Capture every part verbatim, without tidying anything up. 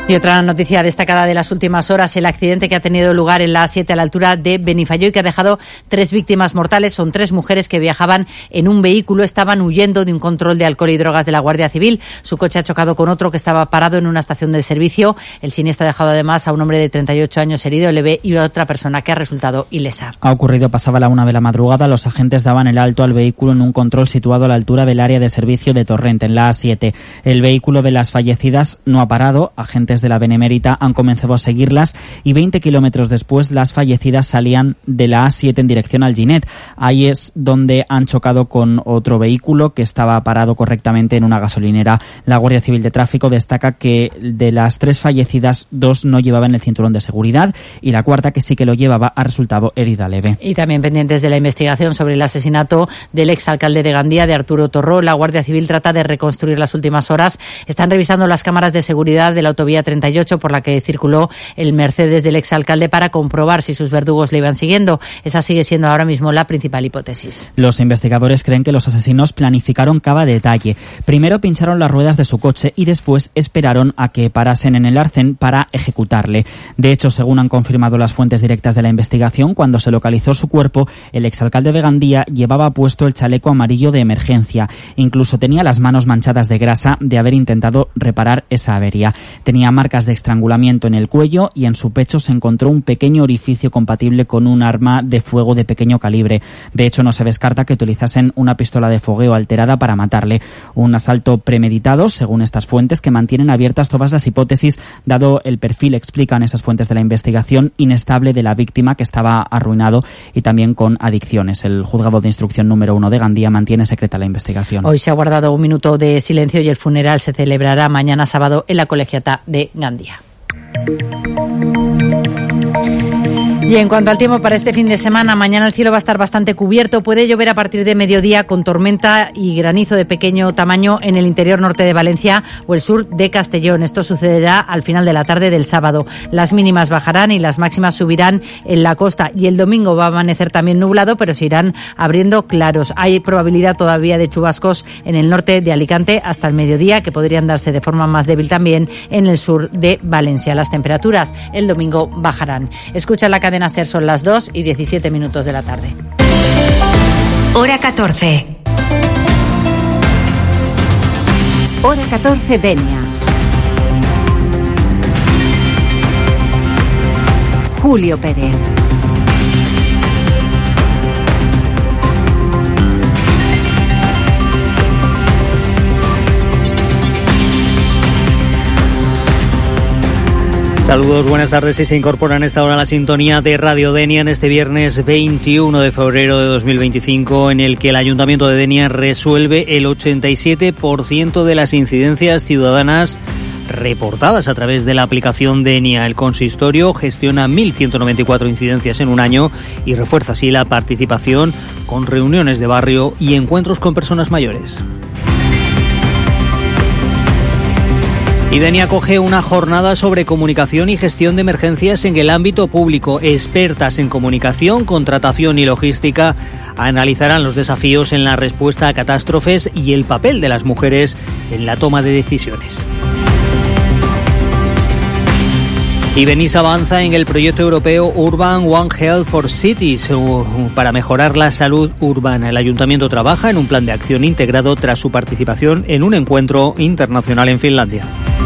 Y otra noticia destacada de las últimas horas, el accidente que ha tenido lugar en la A siete a la altura de Benifayó y que ha dejado tres víctimas mortales. Son tres mujeres que viajaban en un vehículo, estaban huyendo de un control de alcohol y drogas de la Guardia Civil. Su coche ha chocado con otro que estaba parado en una estación del servicio. El siniestro ha dejado además a un hombre de treinta y ocho años herido leve y a otra persona que ha resultado ilesa. Ha ocurrido pasaba la una de la madrugada. Los agentes daban el alto al vehículo en un control situado a la altura del área de servicio de Torrent, en la A siete. El vehículo de las fallecidas no ha parado. Agentes de la Benemérita han comenzado a seguirlas y veinte kilómetros después las fallecidas salían de la A siete en dirección al Ginet. Ahí es donde han chocado con otro vehículo que estaba parado correctamente en una gasolinera. La Guardia Civil de Tráfico destaca que de las tres fallecidas, dos no llevaban el cinturón de seguridad y la cuarta, que sí que lo llevaba, ha resultado herida leve. Y también pendientes de la investigación sobre el asesinato del exalcalde de Gandía, de Arturo Torró. La Guardia Civil trata de reconstruir las últimas horas. Están revisando las cámaras de seguridad de la autovía treinta y ocho por la que circuló el Mercedes del exalcalde para comprobar si sus verdugos le iban siguiendo. Esa sigue siendo ahora mismo la principal hipótesis. Los investigadores creen que los asesinos planificaron cada detalle. Primero pincharon las ruedas de su coche y después esperaron a que parasen en el arcén para ejecutarle. De hecho, según han confirmado las fuentes directas de la investigación, cuando se localizó su cuerpo, el exalcalde de Gandía llevaba puesto el chaleco amarillo de emergencia. Incluso tenía las manos manchadas de grasa de haber intentado reparar esa avería. Tenía marcas de estrangulamiento en el cuello y en su pecho se encontró un pequeño orificio compatible con un arma de fuego de pequeño calibre. De hecho, no se descarta que utilizasen una pistola de fogueo alterada para matarle. Un asalto premeditado, según estas fuentes, que mantienen abiertas todas las hipótesis, dado el perfil, explican esas fuentes de la investigación, inestable de la víctima, que estaba arruinado y también con adicciones. El juzgado de instrucción número uno de Gandía mantiene secreta la investigación. Hoy se ha guardado un minuto de silencio y el funeral se celebrará mañana sábado en la colegiata de Gandía. Y en cuanto al tiempo para este fin de semana, mañana el cielo va a estar bastante cubierto. Puede llover a partir de mediodía con tormenta y granizo de pequeño tamaño en el interior norte de Valencia o el sur de Castellón. Esto sucederá al final de la tarde del sábado. Las mínimas bajarán y las máximas subirán en la costa. Y el domingo va a amanecer también nublado, pero se irán abriendo claros. Hay probabilidad todavía de chubascos en el norte de Alicante hasta el mediodía, que podrían darse de forma más débil también en el sur de Valencia. Las temperaturas el domingo bajarán. Escucha la cadena SER, son las dos y diecisiete minutos de la tarde. Hora catorce. Hora catorce, Denia. Julio Pérez. Saludos, buenas tardes. Si se incorporan a esta hora a la sintonía de Radio Denia en este viernes veintiuno de febrero de dos mil veinticinco, en el que el Ayuntamiento de Denia resuelve el ochenta y siete por ciento de las incidencias ciudadanas reportadas a través de la aplicación Denia. El consistorio gestiona mil ciento noventa y cuatro incidencias en un año y refuerza así la participación con reuniones de barrio y encuentros con personas mayores. Y Denia acoge una jornada sobre comunicación y gestión de emergencias en el ámbito público. Expertas en comunicación, contratación y logística analizarán los desafíos en la respuesta a catástrofes y el papel de las mujeres en la toma de decisiones. Y Benís avanza en el proyecto europeo Urban One Health for Cities para mejorar la salud urbana. El ayuntamiento trabaja en un plan de acción integrado tras su participación en un encuentro internacional en Finlandia.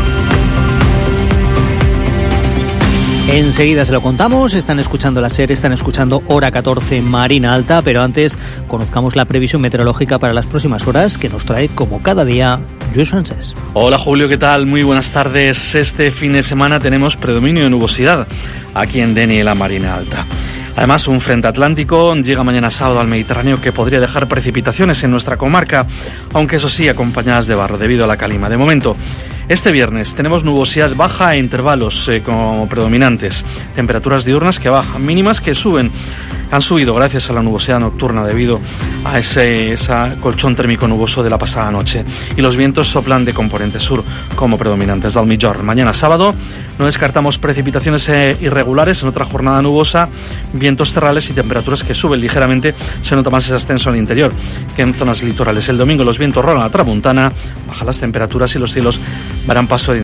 Enseguida se lo contamos. Están escuchando la SER, están escuchando Hora catorce, Marina Alta, pero antes conozcamos la previsión meteorológica para las próximas horas que nos trae, como cada día, Lluís Francés. Hola Julio, ¿qué tal? Muy buenas tardes. Este fin de semana tenemos predominio de nubosidad aquí en Denia y la Marina Alta. Además, un frente atlántico llega mañana sábado al Mediterráneo que podría dejar precipitaciones en nuestra comarca, aunque eso sí, acompañadas de barro debido a la calima. De momento, este viernes tenemos nubosidad baja e intervalos eh, como predominantes. Temperaturas diurnas que bajan, mínimas que suben. Han subido gracias a la nubosidad nocturna debido a ese, ese colchón térmico nuboso de la pasada noche. Y los vientos soplan de componente sur como predominantes del Migjorn. Mañana sábado no descartamos precipitaciones eh, irregulares en otra jornada nubosa, vientos terrales y temperaturas que suben ligeramente. Se nota más ese ascenso en el interior que en zonas litorales. El domingo los vientos rolan a tramuntana, bajan las temperaturas y los cielos darán paso de